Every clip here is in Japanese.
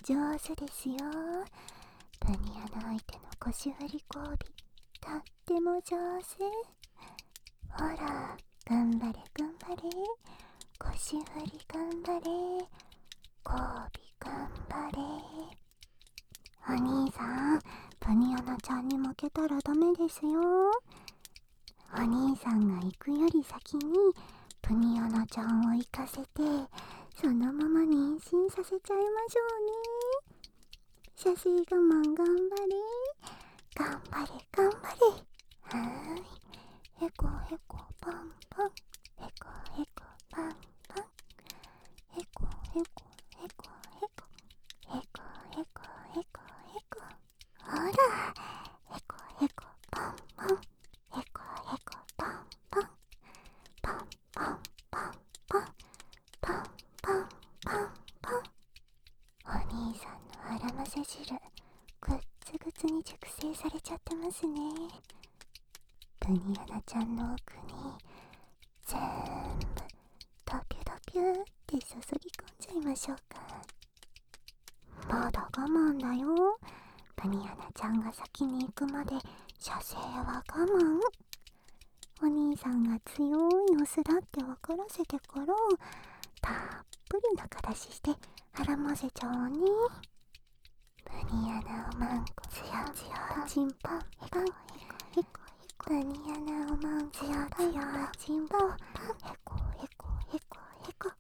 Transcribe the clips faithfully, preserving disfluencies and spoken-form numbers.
上手ですよ。プニアナ相手の腰振り交尾、とっても上手。ほら、頑張れ頑張れ。腰振り頑張れ。交尾頑張れ。お兄さん、プニアナちゃんに負けたらダメですよ。お兄さんが行くより先にプニアナちゃんを行かせて、そのまま妊娠させちゃいましょうね。射精我慢頑張れ。頑張れ頑張れ。はーい。へこへこパンパン。へこへこパンパン。へこへこへこへこ。へこへこへこへこ。ほら。へこへこパンパン。へこへこパンパン。パンパンパンパン。パンパンパンパン。お兄さんの腹ませ汁、ぐっつぐつに熟成されちゃってますね。プニアナちゃんの奥に全部ドピュドピュって注ぎ込んじゃいましょうか。まだ我慢だよ。プニアナちゃんが先に行くまで射精は我慢。お兄さんが強いオスだって分からせてからたっぷり中出しして腹ませちゃおうね。プニアナをマンコつやつやチンポンへこへこへこへこ。プニアナをマンコつやつやチンポンへこへこへこへこ。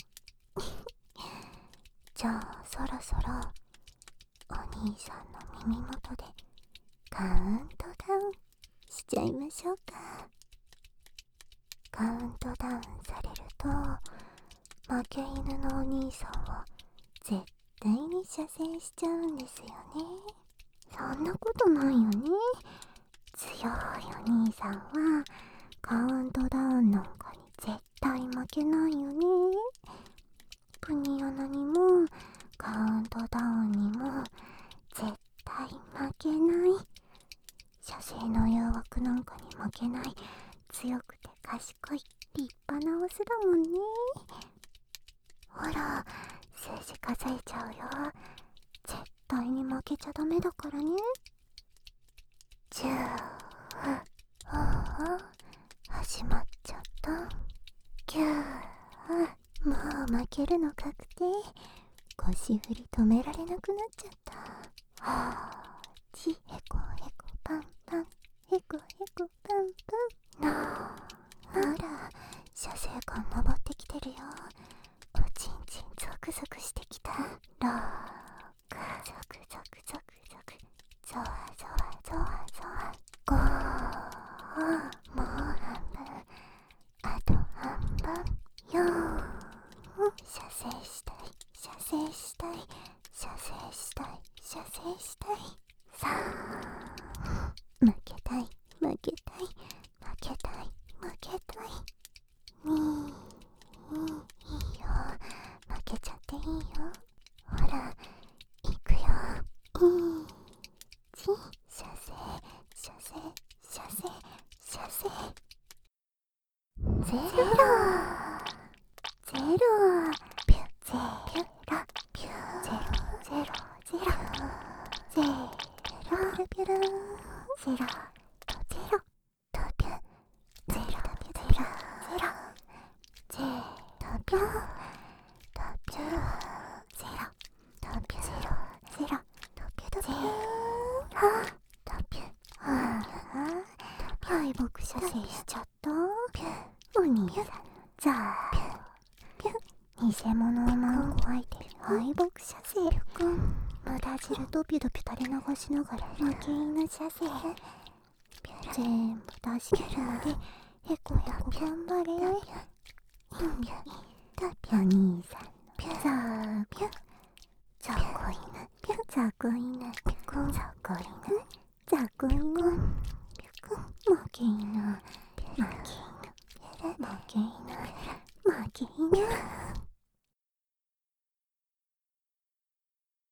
じゃあそろそろお兄さんの耳元でカウントダウンしちゃいましょうか。カウントダウンされると負け犬のお兄さんは絶対に射精しちゃうんですよね。そんなことないよね。強いお兄さんはカウントダウンなんかに絶対負けないよね。プニアナにもカウントダウンにも絶対負けない。射精の誘惑なんかに負けない強くて賢い立派なオスだもんね。ほら、数字数えちゃうよ。絶対に負けちゃダメだからね。じゅう、ああ、始まっちゃった。きゅう、もう負けるの確定。腰振り止められなくなっちゃった。はち、へこへこパンパン。へこへこパンパン。なあ、ほら、射精感登ってきてるよ。おちんちんゾクゾクしてきた。ろく、ゾクゾクゾクゾク、ゾワゾワゾワゾワ。ご、もう半分、あと半分。よん、射精したい射精したい射精したい射精したい。さん、負けたい負けたい負けたい負けたい。に、いいよ、負けちゃっていいよ。ほら、いくよ。いち、射精射精射精射精。ゼロゼロピュゼロピュゼロゼロゼロゼロピュルゼロとゼロとピュゼロとピュゼロゼロゼロピュとピュゼロとピュゼロゼロとピュとゼロとピュああ敗北射精しちゃった。お兄さんザー偽物をマンコ相手に敗北射精。無駄汁ドピュドピュ垂れ流しながら負け犬射精。全部出し切るまでへこへこ頑張れ。お兄さんのザーピュザコ犬ザコ犬ザコ犬ザコ犬負け犬負け犬負け犬負け犬。